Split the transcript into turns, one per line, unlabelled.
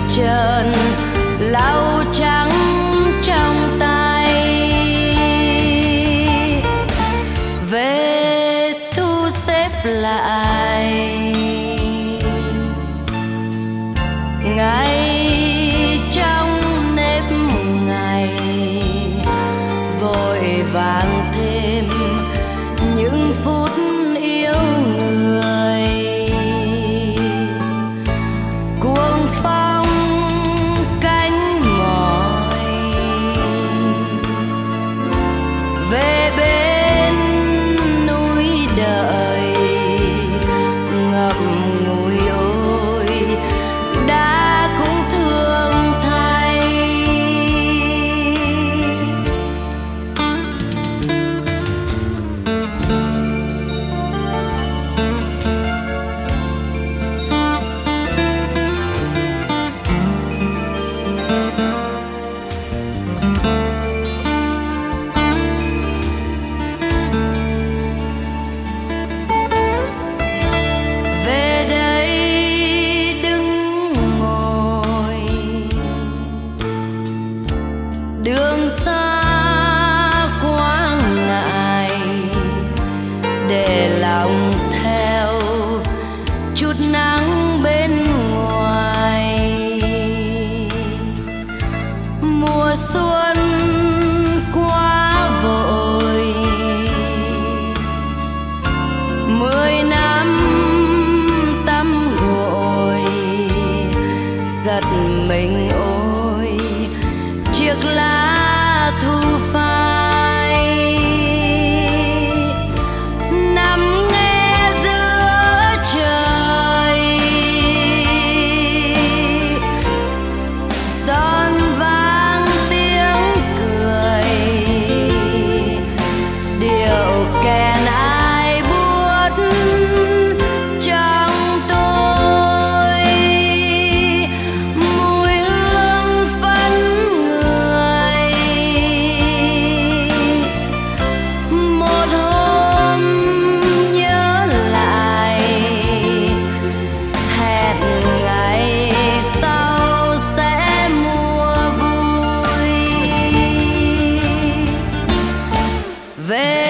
trơn lau trắng trong tay, về thu xếp lại ngày trong nếp ngày, vội vàng thêm những phút yêu người. Cuồng phong cánh mỏi về bên núi đợi, ngậm ngùi ôi đã cũng thương thay. Về đây đứng ngồi đường xa quá ngại, để lòng theo chút nắng bên ngoài. Mùa xuân quá vội, 10 năm tắm gội, giật mình ôi chiếc lá thu phai. Nằm nghe giữa trời giòn vang tiếng cười, điệu kèn ai buốt trong tôi, mùi hương phấn người. Một hôm nhớ lại hẹn ngày sau sẽ mua vui về